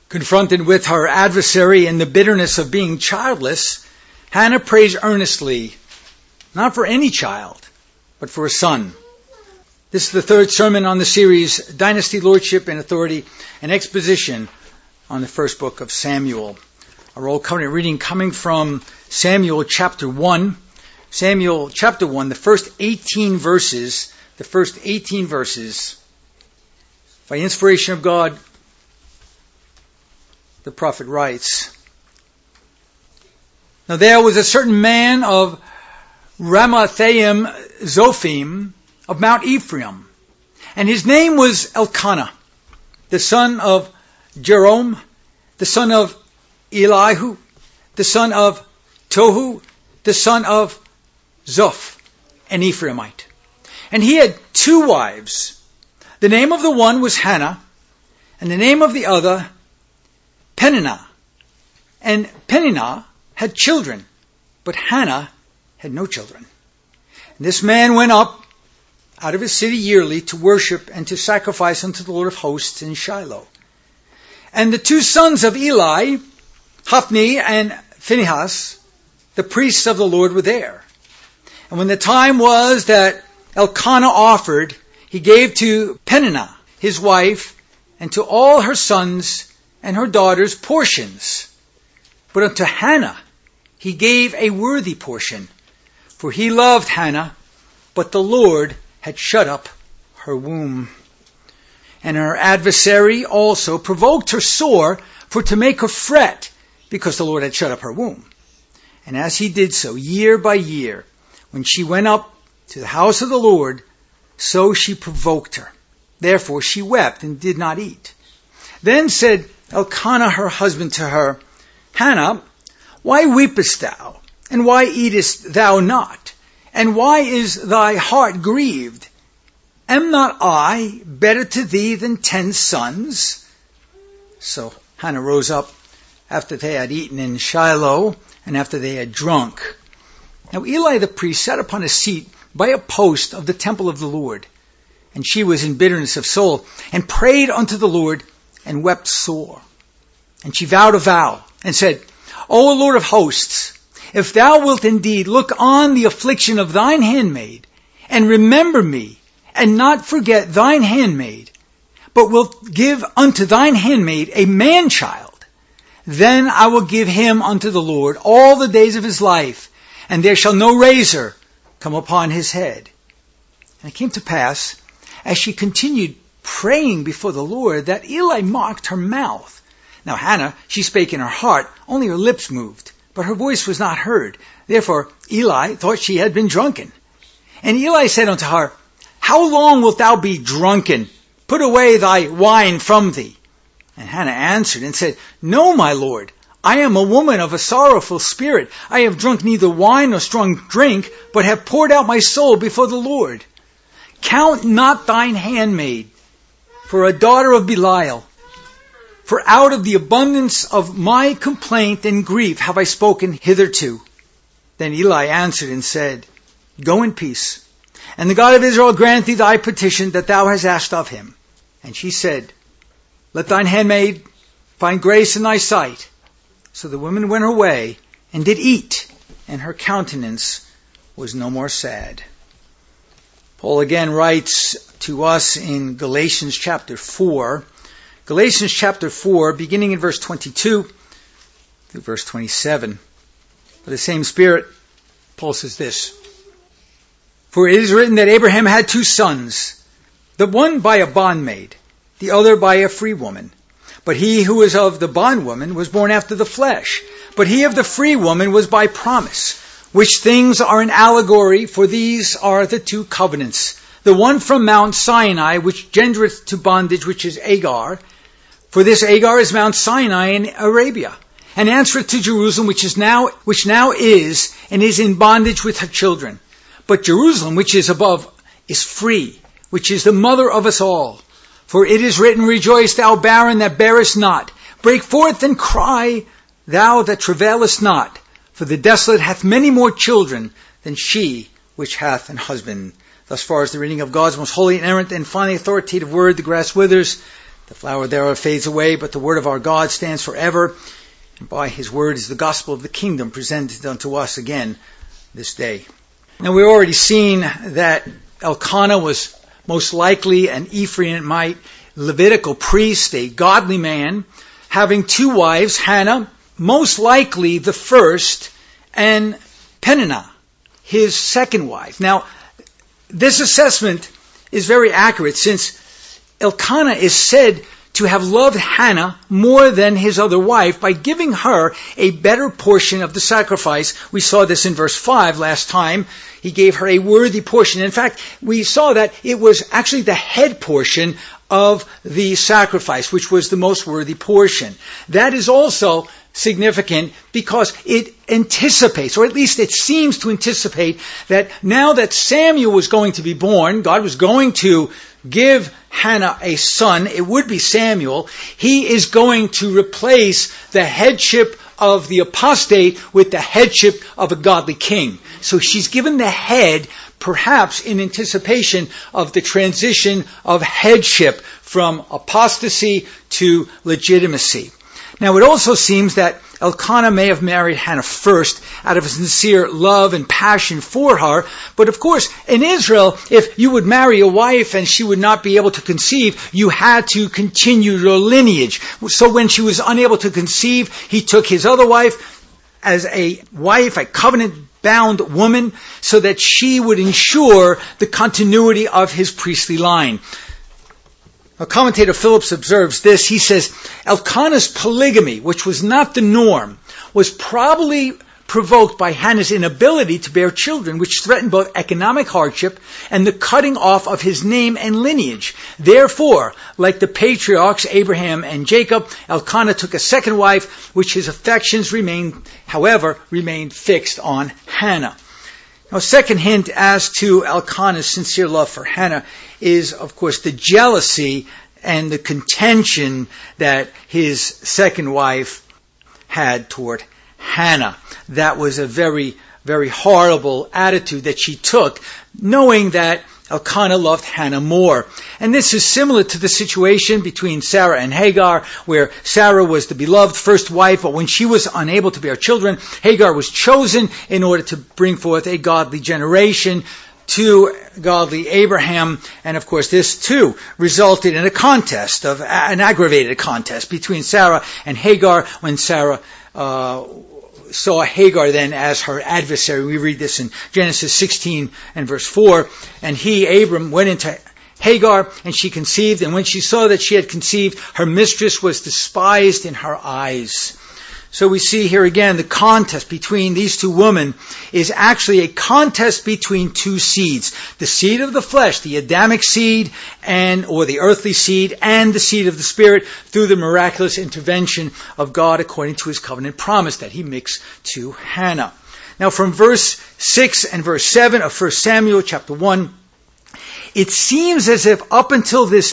Confronted with her adversary and the bitterness of being childless, Hannah prays earnestly, not for any child, but for a son. This is the third sermon on the series, Dynasty, Lordship, and Authority, an exposition on the first book of Samuel. Our Old Covenant reading coming from Samuel chapter 1. Samuel chapter 1, the first 18 verses, by inspiration of God, the prophet writes, Now there was a certain man of Ramathaim Zophim of Mount Ephraim, and his name was Elkanah, the son of Jerome, the son of Elihu, the son of Tohu, the son of Zoph, an Ephraimite. And he had two wives. The name of the one was Hannah, and the name of the other Peninnah. And Peninnah had children, but Hannah had no children. And this man went up out of his city yearly to worship and to sacrifice unto the Lord of hosts in Shiloh. And the two sons of Eli, Hophni and Phinehas, the priests of the Lord, were there. And when the time was that Elkanah offered, he gave to Peninnah, his wife, and to all her sons and her daughters portions. But unto Hannah he gave a worthy portion, for he loved Hannah, but the Lord had shut up her womb. And her adversary also provoked her sore for to make her fret, because the Lord had shut up her womb. And as he did so year by year, when she went up to the house of the Lord, so she provoked her. Therefore she wept and did not eat. Then said Elkanah her husband to her, Hannah, why weepest thou? And why eatest thou not? And why is thy heart grieved? Am not I better to thee than 10 sons? So Hannah rose up after they had eaten in Shiloh, and after they had drunk. Now Eli the priest sat upon a seat by a post of the temple of the Lord, and she was in bitterness of soul, and prayed unto the Lord, and wept sore. And she vowed a vow, and said, O Lord of hosts, if thou wilt indeed look on the affliction of thine handmaid, and remember me, and not forget thine handmaid, but wilt give unto thine handmaid a man-child, then I will give him unto the Lord all the days of his life, and there shall no razor come upon his head. And it came to pass, as she continued praying before the Lord, that Eli mocked her mouth. Now Hannah, she spake in her heart, only her lips moved, but her voice was not heard. Therefore Eli thought she had been drunken. And Eli said unto her, How long wilt thou be drunken? Put away thy wine from thee. And Hannah answered and said, No, my Lord, I am a woman of a sorrowful spirit. I have drunk neither wine nor strong drink, but have poured out my soul before the Lord. Count not thine handmaid for a daughter of Belial. For out of the abundance of my complaint and grief have I spoken hitherto. Then Eli answered and said, Go in peace, and the God of Israel grant thee thy petition that thou hast asked of him. And she said, Let thine handmaid find grace in thy sight. So the woman went her way and did eat, and her countenance was no more sad. Paul again writes to us in Galatians chapter 4. Galatians chapter 4, beginning in verse 22 through verse 27. By the same Spirit, Paul says this, For it is written that Abraham had 2 sons, the one by a bondmaid, the other by a free woman. But he who was of the bondwoman was born after the flesh, but he of the free woman was by promise, which things are an allegory, for these are the 2 covenants. The one from Mount Sinai, which gendereth to bondage, which is Agar. For this Agar is Mount Sinai in Arabia, and answereth to Jerusalem, which now is, and is in bondage with her children. But Jerusalem, which is above, is free, which is the mother of us all. For it is written, Rejoice, thou barren that bearest not. Break forth and cry, thou that travailest not. For the desolate hath many more children than she which hath an husband. Thus far as the reading of God's most holy, inerrant, and finally authoritative word. The grass withers, The flower thereof fades away, but the word of our God stands forever. And by his word is the gospel of the kingdom presented unto us again this day. Now we've already seen that Elkanah was most likely an Ephraimite Levitical priest, a godly man, having two wives, Hannah, most likely the first, and Peninnah, his second wife. Now, this assessment is very accurate since Elkanah is said to have loved Hannah more than his other wife by giving her a better portion of the sacrifice. We saw this in verse 5 last time. He gave her a worthy portion. In fact, we saw that it was actually the head portion of the sacrifice, which was the most worthy portion. That is also significant because it anticipates, or at least it seems to anticipate, that now that Samuel was going to be born, God was going to give Hannah a son, it would be Samuel. He is going to replace the headship of the apostate with the headship of a godly king. So she's given the head, perhaps in anticipation of the transition of headship from apostasy to legitimacy. Now it also seems that Elkanah may have married Hannah first out of a sincere love and passion for her. But of course, in Israel, if you would marry a wife and she would not be able to conceive, you had to continue your lineage. So when she was unable to conceive, he took his other wife as a wife, a covenant-bound woman, so that she would ensure the continuity of his priestly line. A commentator Phillips observes this. He says, Elkanah's polygamy, which was not the norm, was probably provoked by Hannah's inability to bear children, which threatened both economic hardship and the cutting off of his name and lineage. Therefore, like the patriarchs Abraham and Jacob, Elkanah took a second wife, which his affections remained fixed on Hannah. Now, a second hint as to Elkanah's sincere love for Hannah is, of course, the jealousy and the contention that his second wife had toward Hannah. That was a very, very horrible attitude that she took, knowing that Elkanah loved Hannah more. And this is similar to the situation between Sarah and Hagar, where Sarah was the beloved first wife, but when she was unable to bear children, Hagar was chosen in order to bring forth a godly generation to godly Abraham. And of course, this too resulted in an aggravated contest between Sarah and Hagar, when Sarah saw Hagar then as her adversary. We read this in Genesis 16 and verse 4. And he, Abram, went into Hagar, and she conceived. And when she saw that she had conceived, her mistress was despised in her eyes. So we see here again the contest between these two women is actually a contest between two seeds. The seed of the flesh, the Adamic seed, or the earthly seed, and the seed of the Spirit through the miraculous intervention of God according to his covenant promise that he makes to Hannah. Now from verse 6 and verse 7 of 1 Samuel chapter 1, it seems as if up until this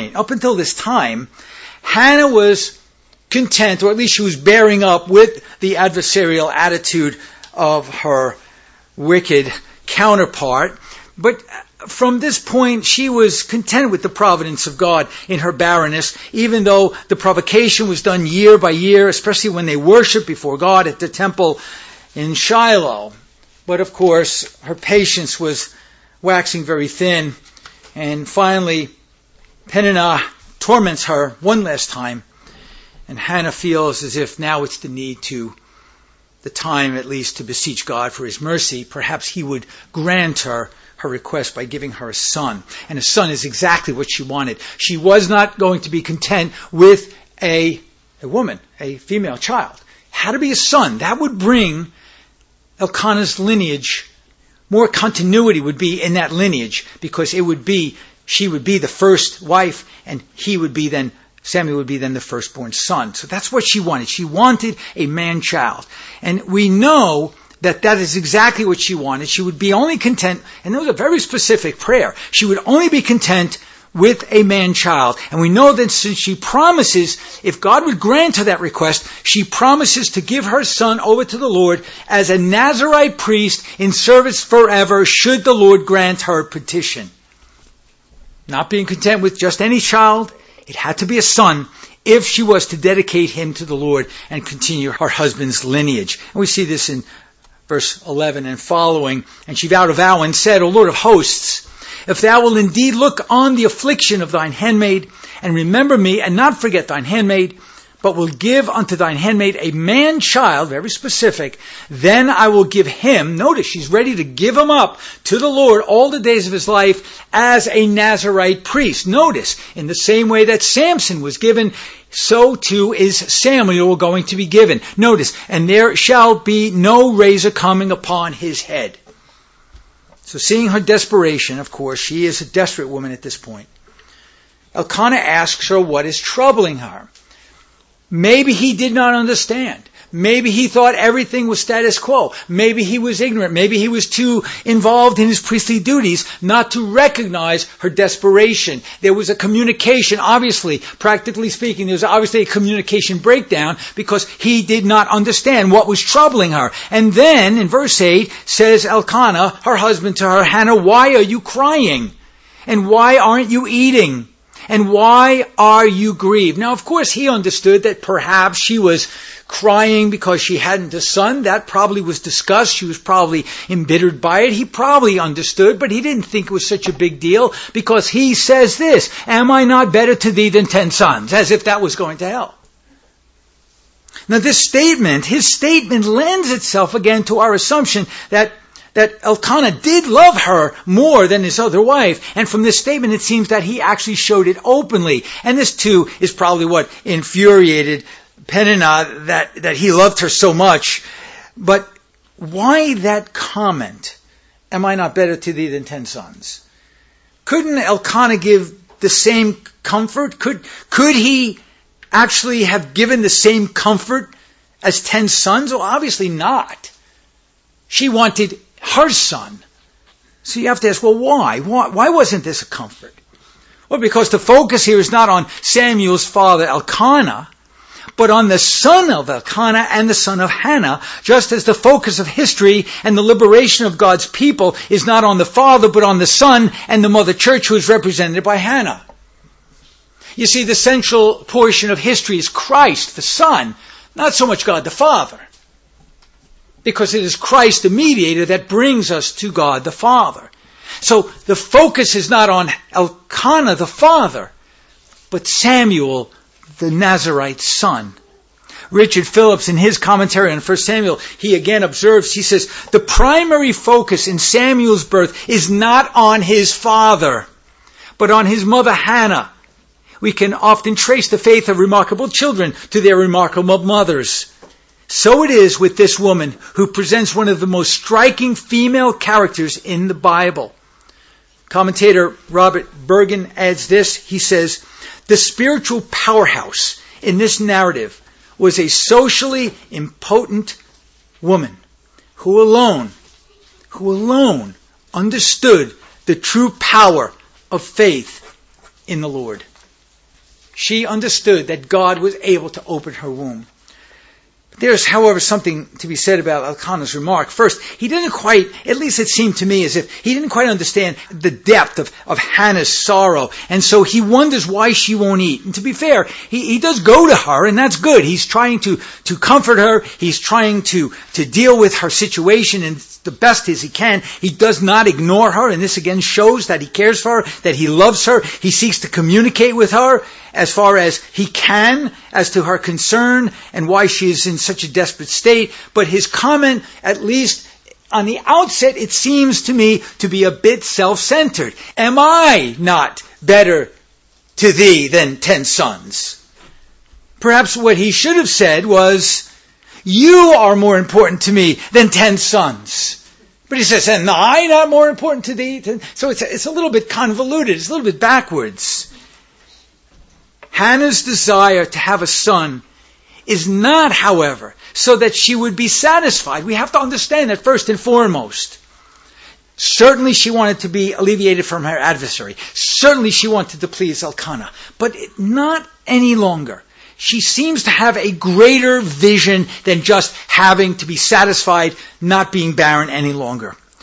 time, Hannah was content, or at least she was bearing up with the adversarial attitude of her wicked counterpart. But from this point, she was content with the providence of God in her barrenness, even though the provocation was done year by year, especially when they worshiped before God at the temple in Shiloh. But of course, her patience was waxing very thin, and finally, Peninnah torments her one last time. And Hannah feels as if now it's the time at least to beseech God for his mercy. Perhaps he would grant her request by giving her a son. And a son is exactly what she wanted. She was not going to be content with a woman, a female child. Had to be a son. That would bring Elkanah's lineage, more continuity would be in that lineage, because she would be the first wife, and Samuel would be then the firstborn son. So that's what she wanted. She wanted a man-child. And we know that is exactly what she wanted. She would be only content, and it was a very specific prayer, she would only be content with a man-child. And we know that since she promises, if God would grant her that request, she promises to give her son over to the Lord as a Nazirite priest in service forever, should the Lord grant her petition. Not being content with just any child, It had to be a son if she was to dedicate him to the Lord and continue her husband's lineage. And we see this in verse 11 and following. And she vowed a vow and said, O Lord of hosts, if thou wilt indeed look on the affliction of thine handmaid, and remember me, and not forget thine handmaid, but will give unto thine handmaid a man child, very specific, then I will give him, notice she's ready to give him up to the Lord all the days of his life as a Nazirite priest. Notice, in the same way that Samson was given, so too is Samuel going to be given. Notice, and there shall be no razor coming upon his head. So seeing her desperation, of course, she is a desperate woman at this point. Elkanah asks her what is troubling her. Maybe he did not understand. Maybe he thought everything was status quo. Maybe he was ignorant. Maybe he was too involved in his priestly duties not to recognize her desperation. There was a communication, obviously, practically speaking, there was obviously a communication breakdown because he did not understand what was troubling her. And then, in verse 8, says Elkanah, her husband, to her, Hannah, why are you crying? And why aren't you eating? And why are you grieved? Now, of course, he understood that perhaps she was crying because she hadn't a son. That probably was discussed. She was probably embittered by it. He probably understood, but he didn't think it was such a big deal because he says this, am I not better to thee than 10 sons? As if that was going to hell. Now, this statement, his statement lends itself again to our assumption that Elkanah did love her more than his other wife. And from this statement, it seems that he actually showed it openly. And this, too, is probably what infuriated Peninnah, that he loved her so much. But why that comment, am I not better to thee than 10 sons? Couldn't Elkanah give the same comfort? Could he actually have given the same comfort as 10 sons? Well, obviously not. She wanted her son. So you have to ask, well, why? Why wasn't this a comfort? Well, because the focus here is not on Samuel's father Elkanah, but on the son of Elkanah and the son of Hannah, just as the focus of history and the liberation of God's people is not on the father, but on the son and the mother church, who is represented by Hannah. You see, the central portion of history is Christ, the Son, not so much God the Father. Because it is Christ the mediator that brings us to God the Father. So the focus is not on Elkanah the father, but Samuel the Nazirite son. Richard Phillips, in his commentary on 1 Samuel, he again observes, he says, the primary focus in Samuel's birth is not on his father, but on his mother Hannah. We can often trace the faith of remarkable children to their remarkable mothers. So it is with this woman who presents one of the most striking female characters in the Bible. Commentator Robert Bergen adds this. He says, the spiritual powerhouse in this narrative was a socially impotent woman who alone understood the true power of faith in the Lord. She understood that God was able to open her womb. There's, however, something to be said about Elkanah's remark. First, he didn't quite, at least it seemed to me as if he didn't quite understand the depth of Hannah's sorrow. And so he wonders why she won't eat. And to be fair, he does go to her, and that's good. He's trying to comfort her. He's trying to deal with her situation and the best as he can. He does not ignore her, and this again shows that he cares for her, that he loves her. He seeks to communicate with her as far as he can as to her concern and why she is in such a desperate state. But his comment, at least on the outset, it seems to me to be a bit self-centered. Am I not better to thee than 10 sons? Perhaps what he should have said was, you are more important to me than 10 sons. But he says, am I not more important to thee? So it's a little bit convoluted. It's a little bit backwards. Hannah's desire to have a son is not, however, so that she would be satisfied. We have to understand that first and foremost. Certainly she wanted to be alleviated from her adversary. Certainly she wanted to please Elkanah. But not any longer. She seems to have a greater vision than just having to be satisfied, not being barren any longer.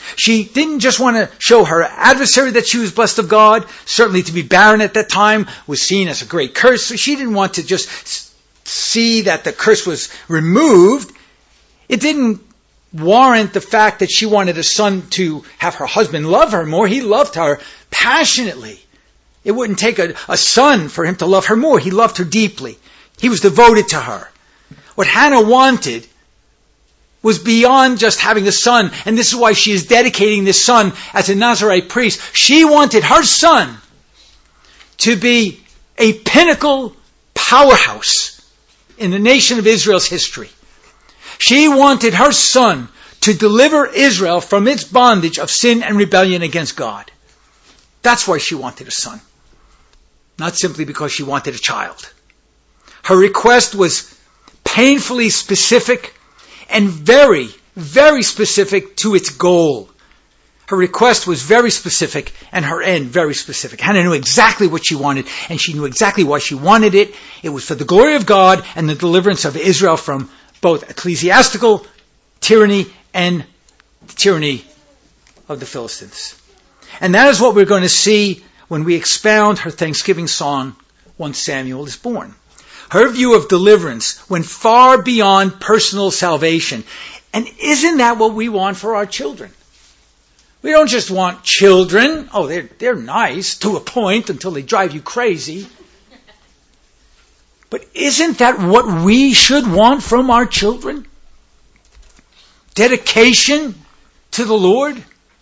She didn't just want to show her adversary that she was blessed of God. Certainly to be barren at that time was seen as a great curse. So she didn't want to just see that the curse was removed. It didn't warrant the fact that she wanted a son to have her husband love her more. He loved her passionately. It wouldn't take a son for him to love her more. He loved her deeply. He was devoted to her. What Hannah wanted was beyond just having a son, and this is why she is dedicating this son as a Nazirite priest. She wanted her son to be a pinnacle powerhouse in the nation of Israel's history. She wanted her son to deliver Israel from its bondage of sin and rebellion against God. That's why she wanted a son. Not simply because she wanted a child. Her request was painfully specific and very, very specific to its goal. Her request was very specific and her end very specific. Hannah knew exactly what she wanted, and she knew exactly why she wanted it. It was for the glory of God and the deliverance of Israel from both ecclesiastical tyranny and the tyranny of the Philistines. And that is what we're going to see when we expound her Thanksgiving song, Once Samuel is Born. Her view of deliverance went far beyond personal salvation. And isn't that what we want for our children? We don't just want children. Oh, they're nice to a point until they drive you crazy. But isn't that what we should want from our children? Dedication to the Lord?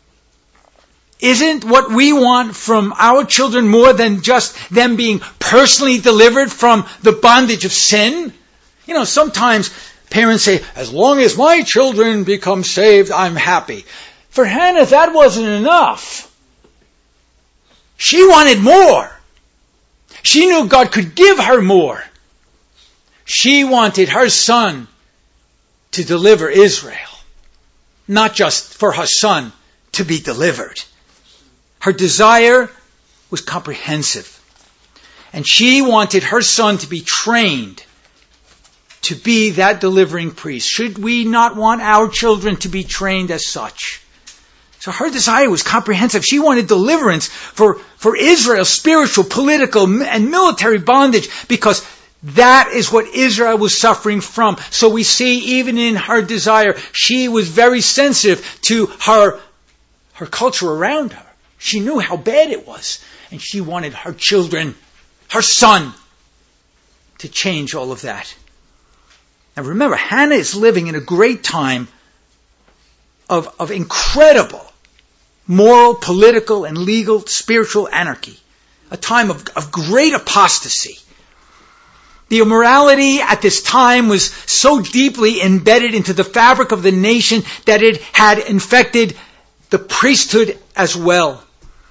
Isn't what we want from our children more than just them being personally delivered from the bondage of sin? You know, sometimes parents say, as long as my children become saved, I'm happy. For Hannah, that wasn't enough. She wanted more. She knew God could give her more. She wanted her son to deliver Israel, not just for her son to be delivered. Her desire was comprehensive. And she wanted her son to be trained to be that delivering priest. Should we not want our children to be trained as such? So her desire was comprehensive. She wanted deliverance for Israel's spiritual, political, and military bondage, because that is what Israel was suffering from. So we see even in her desire, she was very sensitive to her culture around her. She knew how bad it was, and she wanted her children, her son, to change all of that. Now remember, Hannah is living in a great time of incredible moral, political, and legal, spiritual anarchy. A time of great apostasy. The immorality at this time was so deeply embedded into the fabric of the nation that it had infected the priesthood as well.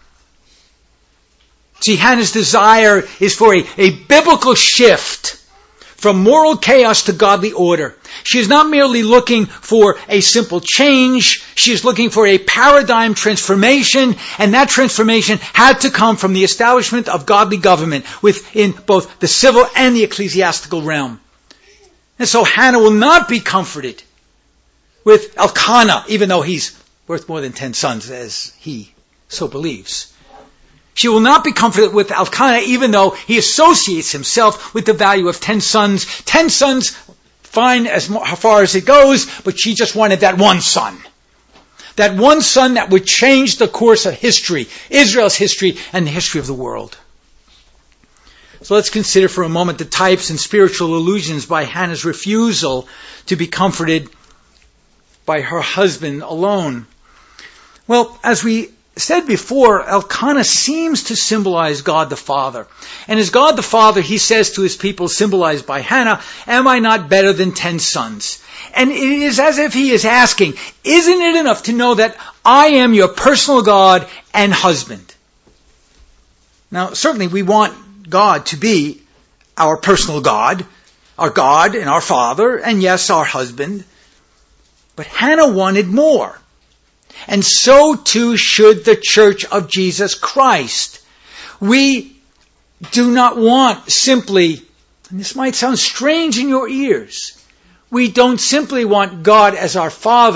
See, Hannah's desire is for a biblical shift from moral chaos to godly order. She is not merely looking for a simple change. She is looking for a paradigm transformation, and that transformation had to come from the establishment of godly government within both the civil and the ecclesiastical realm. And so Hannah will not be comforted with Elkanah, even though he's worth more than 10 sons, as he so believes. She will not be comforted with Elkanah, even though he associates himself with the value of 10 sons. 10 sons, fine as far as it goes, but she just wanted that one son. That one son that would change the course of history, Israel's history, and the history of the world. So let's consider for a moment the types and spiritual illusions by Hannah's refusal to be comforted by her husband alone. Well, as we said before, Elkanah seems to symbolize God the Father. And as God the Father, he says to his people, symbolized by Hannah, am I not better than 10 sons? And it is as if he is asking, isn't it enough to know that I am your personal God and husband? Now, certainly we want God to be our personal God and our Father, and yes, our husband. But Hannah wanted more. And so too should the Church of Jesus Christ. We do not want simply, and this might sound strange in your ears, we don't simply want God as our Father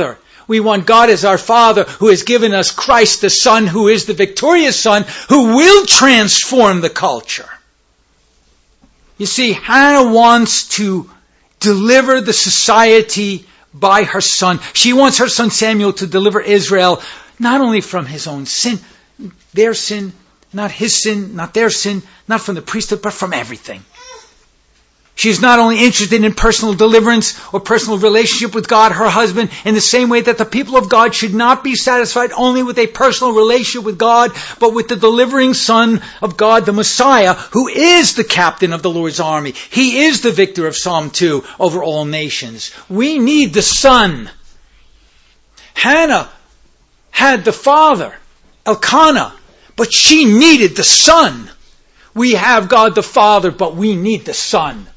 We want God as our Father, who has given us Christ the Son, who is the victorious Son, who will transform the culture. You see, Hannah wants to deliver the society by her son. She wants her son Samuel to deliver Israel not only from his own sin, their sin, not his sin, not their sin, not from the priesthood, but from everything. She is not only interested in personal deliverance or personal relationship with God, her husband, in the same way that the people of God should not be satisfied only with a personal relationship with God, but with the delivering Son of God, the Messiah, who is the captain of the Lord's army. He is the victor of Psalm 2 over all nations. We need the Son. Hannah had the father, Elkanah, but she needed the Son. We have God the Father, but we need the Son.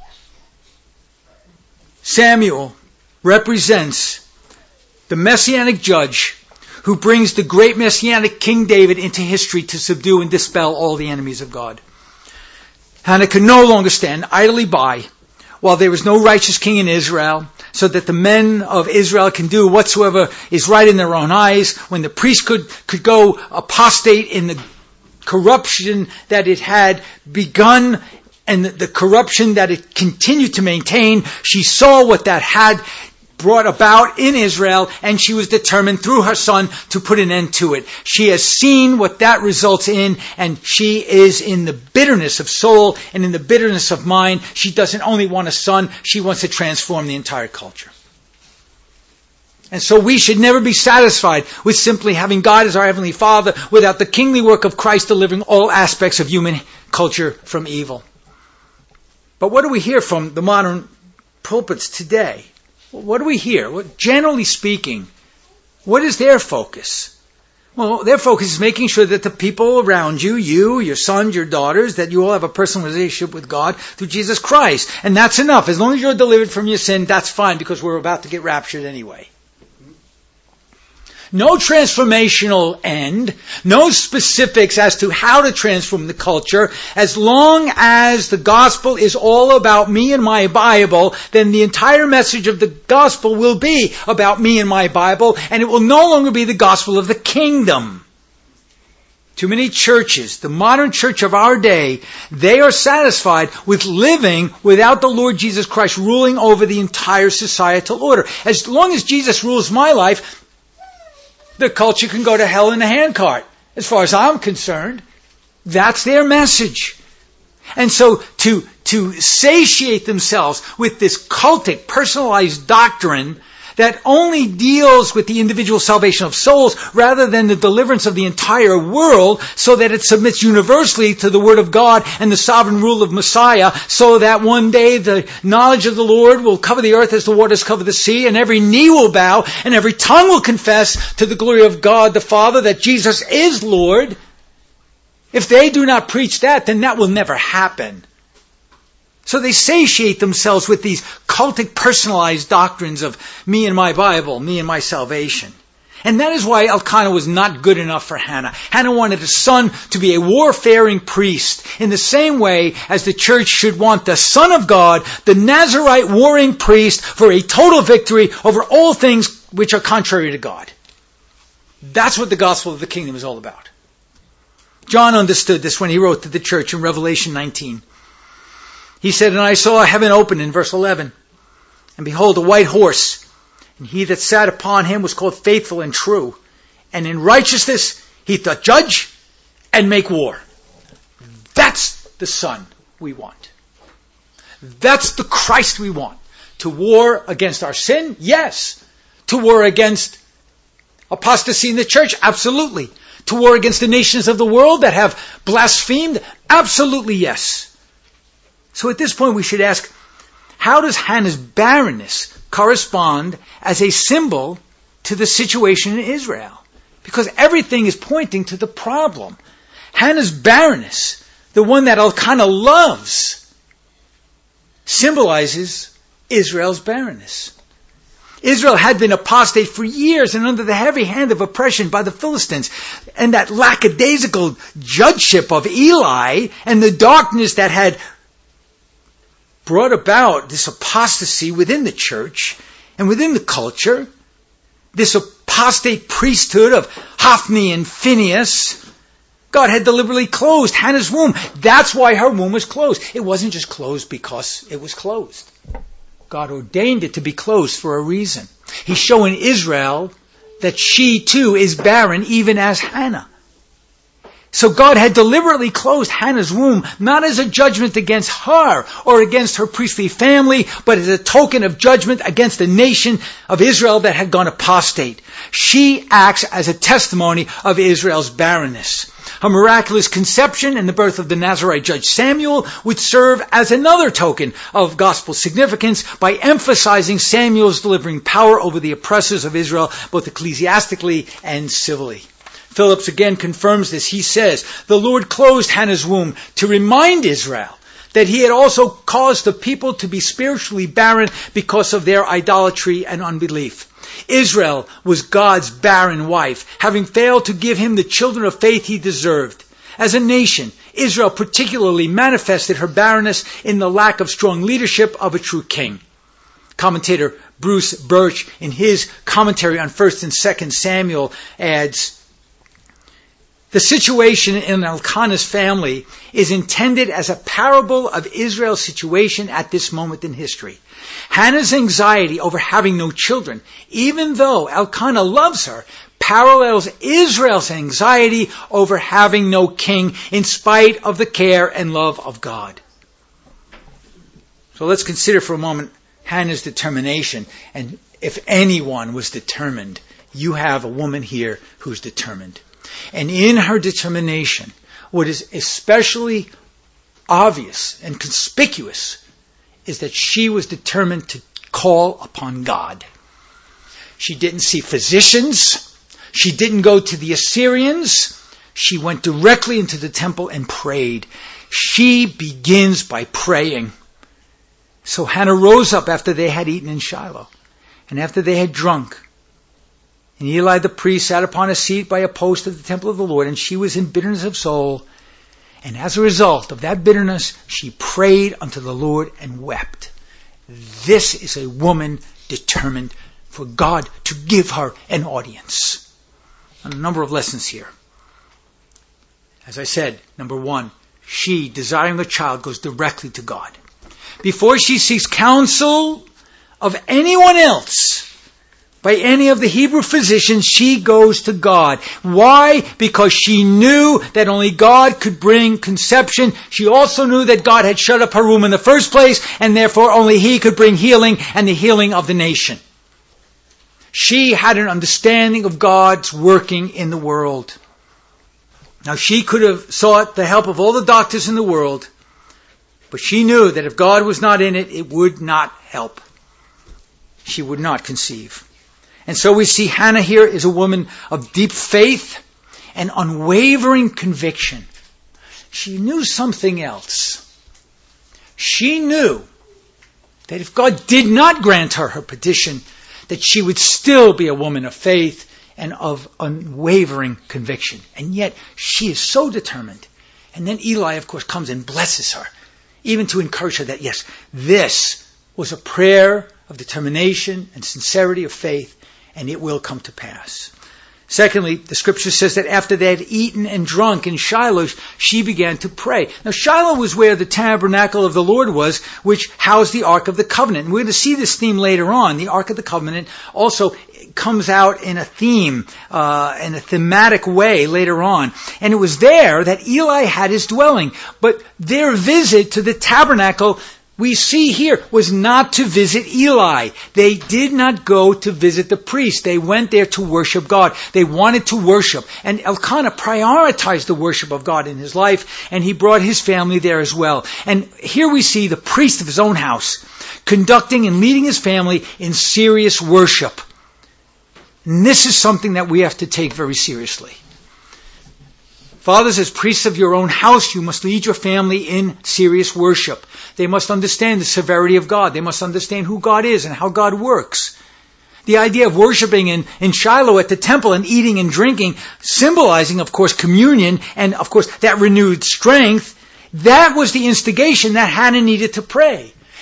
Samuel represents the messianic judge who brings the great messianic King David into history to subdue and dispel all the enemies of God. Hannah could no longer stand idly by while there was no righteous king in Israel, so that the men of Israel can do whatsoever is right in their own eyes, when the priest could go apostate in the corruption that it had begun and the corruption that it continued to maintain. She saw what that had brought about in Israel, and she was determined through her son to put an end to it. She has seen what that results in, and she is in the bitterness of soul and in the bitterness of mind. She doesn't only want a son, she wants to transform the entire culture. And so we should never be satisfied with simply having God as our Heavenly Father without the kingly work of Christ delivering all aspects of human culture from evil. But what do we hear from the modern pulpits today? What do we hear? Generally speaking, what is their focus? Well, their focus is making sure that the people around you, your sons, your daughters, that you all have a personal relationship with God through Jesus Christ. And that's enough. As long as you're delivered from your sin, that's fine, because we're about to get raptured anyway. No transformational end, no specifics as to how to transform the culture. As long as the gospel is all about me and my Bible, then the entire message of the gospel will be about me and my Bible, and it will no longer be the gospel of the kingdom. Too many churches, the modern church of our day, they are satisfied with living without the Lord Jesus Christ ruling over the entire societal order. As long as Jesus rules my life, the culture can go to hell in a handcart. As far as I'm concerned, that's their message. And so to satiate themselves with this cultic, personalized doctrine that only deals with the individual salvation of souls rather than the deliverance of the entire world, so that it submits universally to the Word of God and the sovereign rule of Messiah, so that one day the knowledge of the Lord will cover the earth as the waters cover the sea, and every knee will bow and every tongue will confess to the glory of God the Father that Jesus is Lord. If they do not preach that, then that will never happen. So they satiate themselves with these cultic, personalized doctrines of me and my Bible, me and my salvation. And that is why Elkanah was not good enough for Hannah. Hannah wanted a son to be a warfaring priest, in the same way as the church should want the Son of God, the Nazarite warring priest, for a total victory over all things which are contrary to God. That's what the gospel of the kingdom is all about. John understood this when he wrote to the church in Revelation 19. He said, "And I saw heaven open," in verse 11, "and behold, a white horse, and he that sat upon him was called Faithful and True. And in righteousness he doth judge and make war." That's the Son we want. That's the Christ we want. To war against our sin? Yes. To war against apostasy in the church? Absolutely. To war against the nations of the world that have blasphemed? Absolutely yes. So at this point we should ask, how does Hannah's barrenness correspond as a symbol to the situation in Israel? Because everything is pointing to the problem. Hannah's barrenness, the one that Elkanah loves, symbolizes Israel's barrenness. Israel had been apostate for years and under the heavy hand of oppression by the Philistines. And that lackadaisical judgeship of Eli and the darkness that had brought about this apostasy within the church and within the culture, this apostate priesthood of Hophni and Phinehas, God had deliberately closed Hannah's womb. That's why her womb was closed. It wasn't just closed because it was closed. God ordained it to be closed for a reason. He's showing Israel that she too is barren, even as Hannah. So God had deliberately closed Hannah's womb, not as a judgment against her or against her priestly family, but as a token of judgment against the nation of Israel that had gone apostate. She acts as a testimony of Israel's barrenness. Her miraculous conception and the birth of the Nazarite judge Samuel would serve as another token of gospel significance by emphasizing Samuel's delivering power over the oppressors of Israel, both ecclesiastically and civilly. Phillips again confirms this. He says, the Lord closed Hannah's womb to remind Israel that he had also caused the people to be spiritually barren because of their idolatry and unbelief. Israel was God's barren wife, having failed to give him the children of faith he deserved. As a nation, Israel particularly manifested her barrenness in the lack of strong leadership of a true king. Commentator Bruce Birch, in his commentary on 1 and 2 Samuel, adds, the situation in Elkanah's family is intended as a parable of Israel's situation at this moment in history. Hannah's anxiety over having no children, even though Elkanah loves her, parallels Israel's anxiety over having no king in spite of the care and love of God. So let's consider for a moment Hannah's determination. And if anyone was determined, you have a woman here who's determined. And in her determination, what is especially obvious and conspicuous is that she was determined to call upon God. She didn't see physicians. She didn't go to the Assyrians. She went directly into the temple and prayed. She begins by praying. So Hannah rose up after they had eaten in Shiloh, and after they had drunk. And Eli the priest sat upon a seat by a post of the temple of the Lord, and she was in bitterness of soul. And as a result of that bitterness, she prayed unto the Lord and wept. This is a woman determined for God to give her an audience. And a number of lessons here. As I said, number one, she, desiring a child, goes directly to God. Before she seeks counsel of anyone else, by any of the Hebrew physicians, she goes to God. Why? Because she knew that only God could bring conception. She also knew that God had shut up her womb in the first place, and therefore only He could bring healing and the healing of the nation. She had an understanding of God's working in the world. Now, she could have sought the help of all the doctors in the world, but she knew that if God was not in it, it would not help. She would not conceive. And so we see Hannah here is a woman of deep faith and unwavering conviction. She knew something else. She knew that if God did not grant her her petition, that she would still be a woman of faith and of unwavering conviction. And yet she is so determined. And then Eli, of course, comes and blesses her, even to encourage her that, yes, this was a prayer of determination and sincerity of faith, and it will come to pass. Secondly, the scripture says that after they had eaten and drunk in Shiloh, she began to pray. Now, Shiloh was where the tabernacle of the Lord was, which housed the Ark of the Covenant. And we're going to see this theme later on. The Ark of the Covenant also comes out in a theme, in a thematic way later on. And it was there that Eli had his dwelling. But their visit to the tabernacle, we see here, was not to visit Eli. They did not go to visit the priest. They went there to worship God. They wanted to worship. And Elkanah prioritized the worship of God in his life, and he brought his family there as well. And here we see the priest of his own house conducting and leading his family in serious worship. And this is something that we have to take very seriously. Fathers, as priests of your own house, you must lead your family in serious worship. They must understand the severity of God. They must understand who God is and how God works. The idea of worshiping in Shiloh at the temple and eating and drinking, symbolizing, of course, communion and, of course, that renewed strength, that was the instigation that Hannah needed to pray.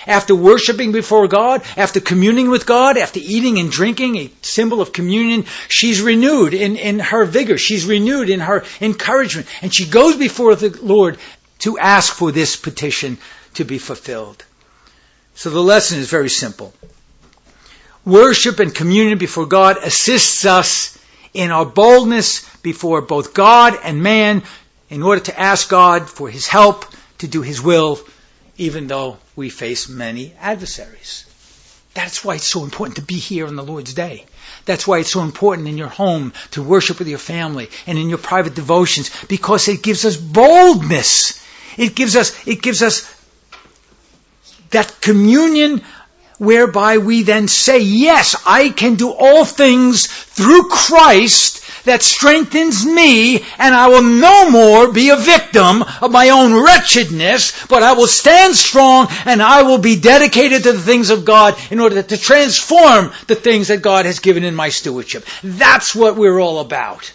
after worshiping before God, after communing with God, after eating and drinking, a symbol of communion, she's renewed in her vigor. She's renewed in her encouragement. And she goes before the Lord to ask for this petition to be fulfilled. So the lesson is very simple. Worship and communion before God assists us in our boldness before both God and man in order to ask God for His help to do His will, even though we face many adversaries. That's why it's so important to be here on the Lord's Day. That's why it's so important in your home to worship with your family and in your private devotions, because it gives us boldness. It gives us that communion whereby we then say, yes, I can do all things through Christ that strengthens me, and I will no more be a victim of my own wretchedness, but I will stand strong and I will be dedicated to the things of God in order to transform the things that God has given in my stewardship. That's what we're all about.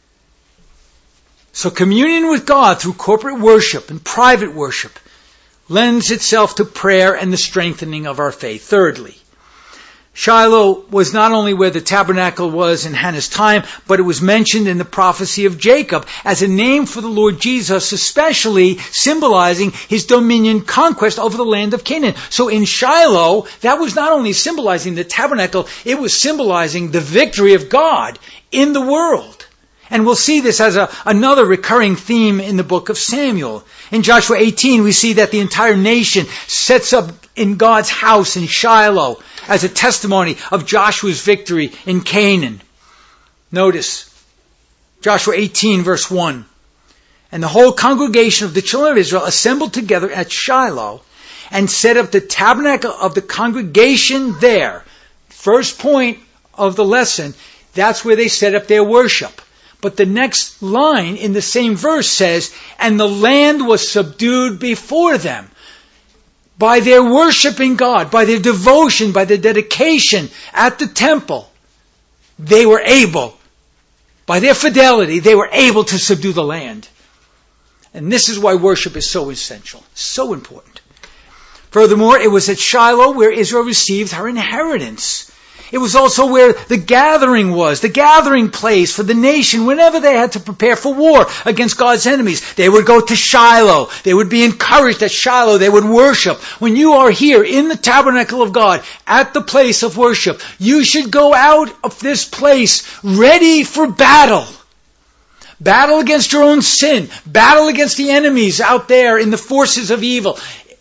So communion with God through corporate worship and private worship lends itself to prayer and the strengthening of our faith. Thirdly, Shiloh was not only where the tabernacle was in Hannah's time, but it was mentioned in the prophecy of Jacob as a name for the Lord Jesus, especially symbolizing His dominion conquest over the land of Canaan. So in Shiloh, that was not only symbolizing the tabernacle, it was symbolizing the victory of God in the world. And we'll see this as another recurring theme in the book of Samuel. In Joshua 18, we see that the entire nation sets up in God's house in Shiloh as a testimony of Joshua's victory in Canaan. Notice, Joshua 18, verse 1. And the whole congregation of the children of Israel assembled together at Shiloh and set up the tabernacle of the congregation there. First point of the lesson, that's where they set up their worship. But the next line in the same verse says, and the land was subdued before them. By their worshiping God, by their devotion, by their dedication at the temple, they were able, by their fidelity, they were able to subdue the land. And this is why worship is so essential, so important. Furthermore, it was at Shiloh where Israel received her inheritance. It was also where the gathering was, the gathering place for the nation whenever they had to prepare for war against God's enemies. They would go to Shiloh. They would be encouraged at Shiloh. They would worship. When you are here in the tabernacle of God, at the place of worship, you should go out of this place ready for battle. Battle against your own sin. Battle against the enemies out there in the forces of evil.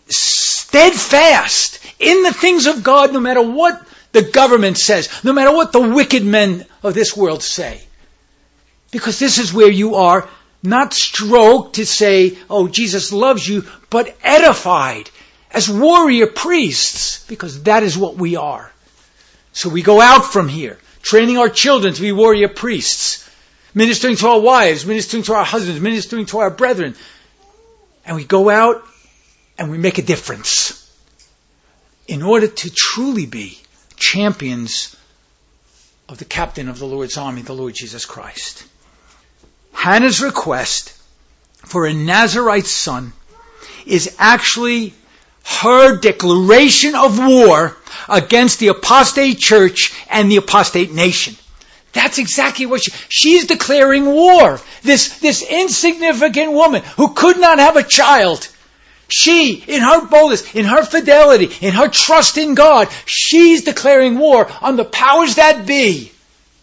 Steadfast in the things of God, no matter what the government says, no matter what the wicked men of this world say. Because this is where you are not stroked to say, oh, Jesus loves you, but edified as warrior priests, because that is what we are. So we go out from here, training our children to be warrior priests, ministering to our wives, ministering to our husbands, ministering to our brethren. And we go out and we make a difference in order to truly be champions of the captain of the Lord's army, the Lord Jesus Christ. Hannah's request for a Nazirite son is actually her declaration of war against the apostate church and the apostate nation. That's exactly what she's declaring war. This insignificant woman who could not have a child. She, in her boldness, in her fidelity, in her trust in God, she's declaring war on the powers that be.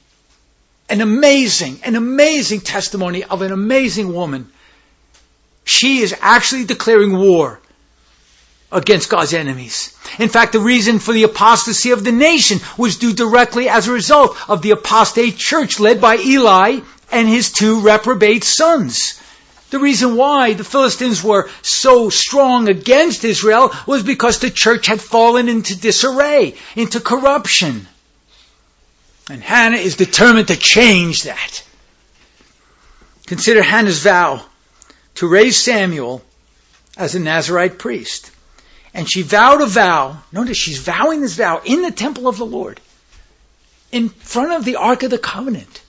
An amazing testimony of an amazing woman. She is actually declaring war against God's enemies. In fact, the reason for the apostasy of the nation was due directly as a result of the apostate church led by Eli and his two reprobate sons. The reason why the Philistines were so strong against Israel was because the church had fallen into disarray, into corruption. And Hannah is determined to change that. Consider Hannah's vow to raise Samuel as a Nazirite priest. And she vowed a vow. Notice she's vowing this vow in the temple of the Lord, in front of the Ark of the Covenant,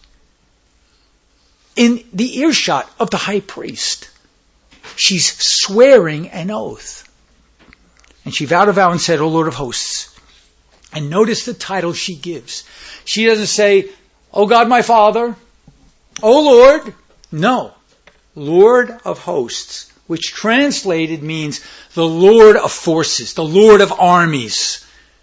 in the earshot of the high priest. She's swearing an oath. And she vowed a vow and said, O Lord of hosts. And notice the title she gives. She doesn't say, O God my Father, O Lord. No. Lord of hosts, which translated means the Lord of forces, the Lord of armies.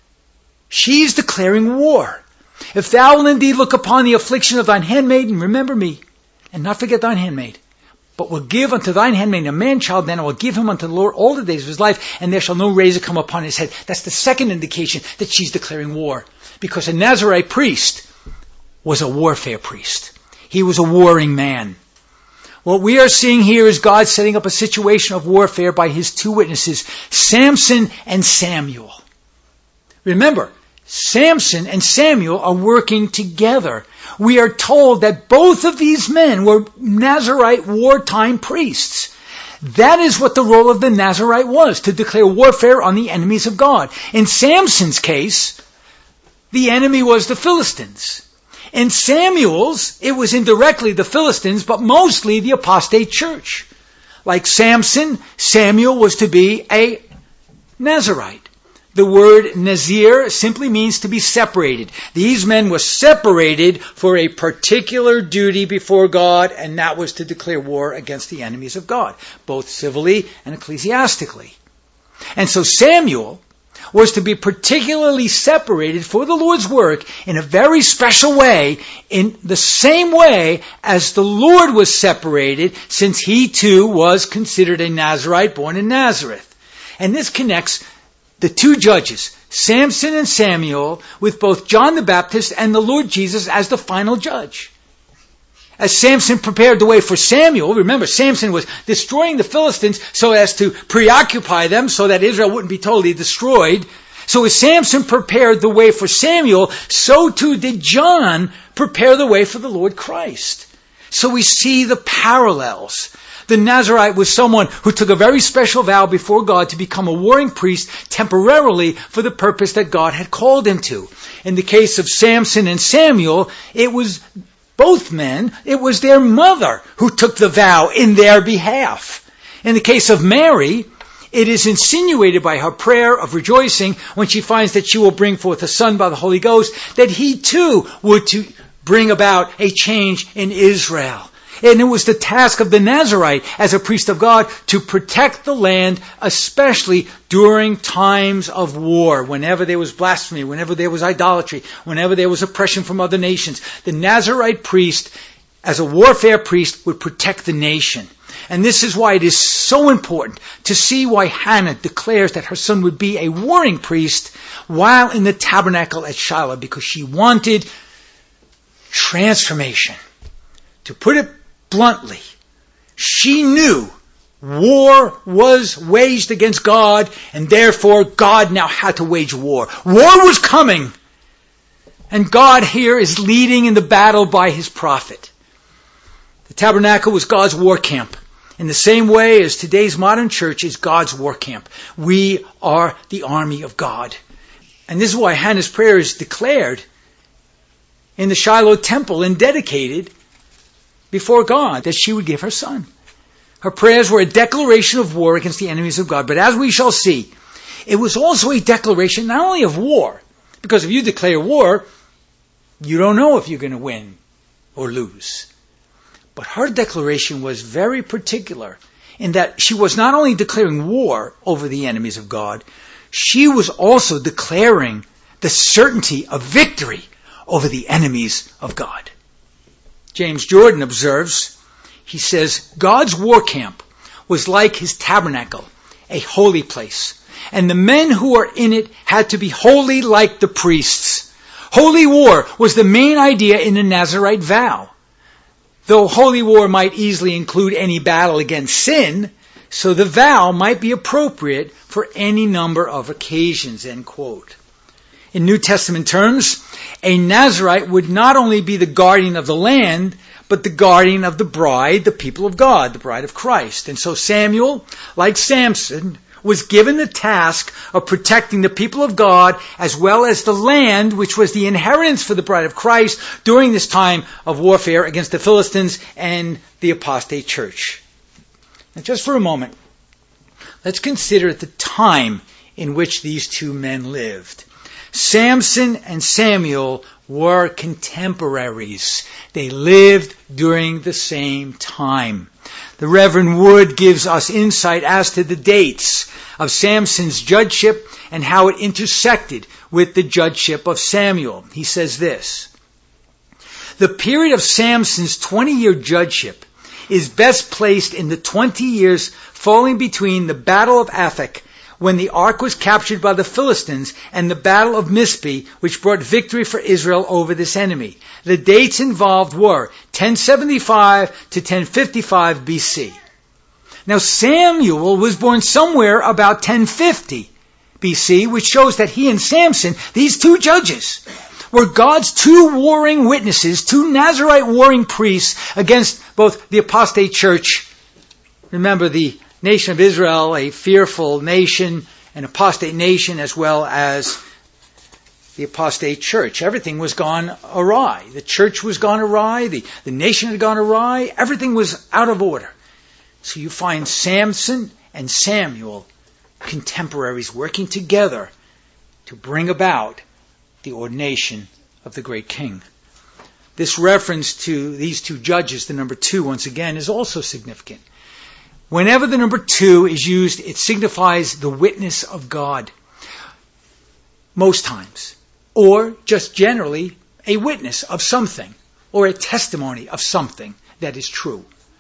She's declaring war. If thou will indeed look upon the affliction of thine handmaid, and remember me, and not forget thine handmaid, but will give unto thine handmaid a man-child, then I will give him unto the Lord all the days of his life, and there shall no razor come upon his head. That's the second indication that she's declaring war. Because a Nazarite priest was a warfare priest. He was a warring man. What we are seeing here is God setting up a situation of warfare by his two witnesses, Samson and Samuel. Remember, Samson and Samuel are working together. We are told that both of these men were Nazarite wartime priests. That is what the role of the Nazarite was, to declare warfare on the enemies of God. In Samson's case, the enemy was the Philistines. In Samuel's, it was indirectly the Philistines, but mostly the apostate church. Like Samson, Samuel was to be a Nazarite. The word Nazir simply means to be separated. These men were separated for a particular duty before God, and that was to declare war against the enemies of God, both civilly and ecclesiastically. And so Samuel was to be particularly separated for the Lord's work in a very special way, in the same way as the Lord was separated, since he too was considered a Nazarite born in Nazareth. And this connects the two judges, Samson and Samuel, with both John the Baptist and the Lord Jesus as the final judge. As Samson prepared the way for Samuel, remember Samson was destroying the Philistines so as to preoccupy them so that Israel wouldn't be totally destroyed. So as Samson prepared the way for Samuel, so too did John prepare the way for the Lord Christ. So we see the parallels. The Nazarite was someone who took a very special vow before God to become a warring priest temporarily for the purpose that God had called him to. In the case of Samson and Samuel, it was both men, it was their mother who took the vow in their behalf. In the case of Mary, it is insinuated by her prayer of rejoicing when she finds that she will bring forth a son by the Holy Ghost, that he too would to bring about a change in Israel. And it was the task of the Nazarite as a priest of God to protect the land, especially during times of war, whenever there was blasphemy, whenever there was idolatry, whenever there was oppression from other nations. The Nazarite priest, as a warfare priest, would protect the nation. And this is why it is so important to see why Hannah declares that her son would be a warring priest while in the tabernacle at Shiloh, because she wanted transformation. To put it bluntly, she knew war was waged against God, and therefore God now had to wage war. War was coming, and God here is leading in the battle by his prophet. The tabernacle was God's war camp, in the same way as today's modern church is God's war camp. We are the army of God. And this is why Hannah's prayer is declared in the Shiloh temple and dedicated before God, that she would give her son. Her prayers were a declaration of war against the enemies of God. But as we shall see, it was also a declaration not only of war, because if you declare war, you don't know if you're going to win or lose. But her declaration was very particular in that she was not only declaring war over the enemies of God, she was also declaring the certainty of victory over the enemies of God. James Jordan observes, he says, God's war camp was like his tabernacle, a holy place. And the men who were in it had to be holy like the priests. Holy war was the main idea in the Nazarite vow. Though holy war might easily include any battle against sin, so the vow might be appropriate for any number of occasions, end quote. In New Testament terms, a Nazarite would not only be the guardian of the land, but the guardian of the bride, the people of God, the bride of Christ. And so Samuel, like Samson, was given the task of protecting the people of God as well as the land, which was the inheritance for the bride of Christ during this time of warfare against the Philistines and the apostate church. Now just for a moment, let's consider the time in which these two men lived. Samson and Samuel were contemporaries. They lived during the same time. The Reverend Wood gives us insight as to the dates of Samson's judgeship and how it intersected with the judgeship of Samuel. He says this: the period of Samson's 20-year judgeship is best placed in the 20 years falling between the Battle of Aphek, when the ark was captured by the Philistines, and the Battle of Mizpeh, which brought victory for Israel over this enemy. The dates involved were 1075 to 1055 BC. Now Samuel was born somewhere about 1050 BC, which shows that he and Samson, these two judges, were God's two warring witnesses, two Nazirite warring priests against both the apostate church. Remember, the nation of Israel, a fearful nation, an apostate nation, as well as the apostate church. Everything was gone awry. The church was gone awry. The nation had gone awry. Everything was out of order. So you find Samson and Samuel, contemporaries, working together to bring about the ordination of the great king. This reference to these two judges, the number 2, once again, is also significant. Whenever the number 2 is used, it signifies the witness of God. Most times. Or just generally a witness of something. Or a testimony of something that is true.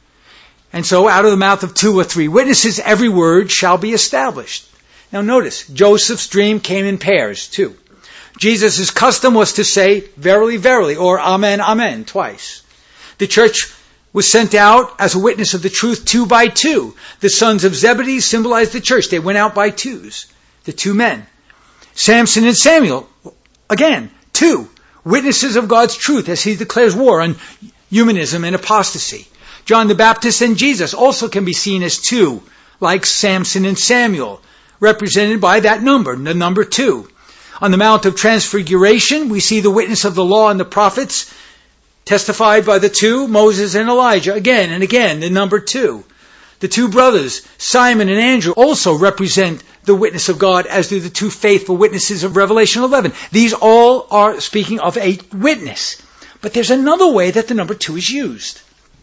And so out of the mouth of 2 or 3 witnesses, every word shall be established. Now notice, Joseph's dream came in pairs too. Jesus' custom was to say, verily, verily, or amen, amen, twice. The church was sent out as a witness of the truth 2 by 2. The sons of Zebedee symbolized the church. They went out by 2s, the 2 men. Samson and Samuel, again, 2 witnesses of God's truth as he declares war on humanism and apostasy. John the Baptist and Jesus also can be seen as 2, like Samson and Samuel, represented by that number, the number 2. On the Mount of Transfiguration, we see the witness of the law and the prophets, testified by the 2, Moses and Elijah, again and again, the number 2. The 2 brothers, Simon and Andrew, also represent the witness of God, as do the 2 faithful witnesses of Revelation 11. These all are speaking of a witness. But there's another way that the number 2 is used.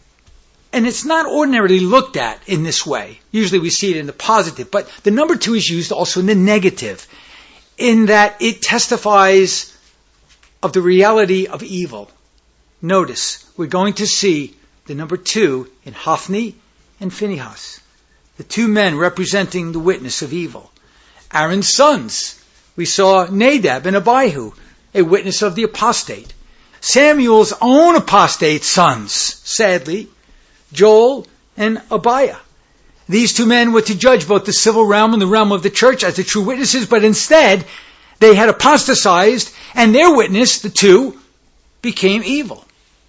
And it's not ordinarily looked at in this way. Usually we see it in the positive, but the number 2 is used also in the negative, in that it testifies of the reality of evil. Notice, we're going to see the number 2 in Hophni and Phinehas, the 2 men representing the witness of evil. Aaron's sons, we saw Nadab and Abihu, a witness of the apostate. Samuel's own apostate sons, sadly, Joel and Abiah. These 2 men were to judge both the civil realm and the realm of the church as the true witnesses, but instead they had apostatized, and their witness, the 2, became evil.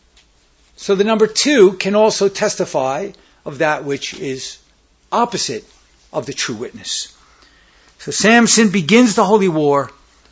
So the number 2 can also testify of that which is opposite of the true witness. So Samson begins the holy war.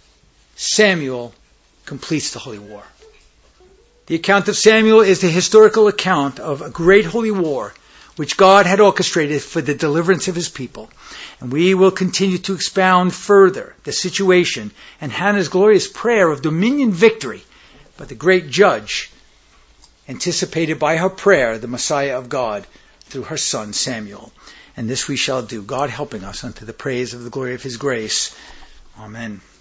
Samuel completes the holy war. The account of Samuel is the historical account of a great holy war which God had orchestrated for the deliverance of his people. And we will continue to expound further the situation and Hannah's glorious prayer of dominion victory by the great judge, anticipated by her prayer, the Messiah of God, through her son Samuel. And this we shall do, God helping us unto the praise of the glory of his grace. Amen.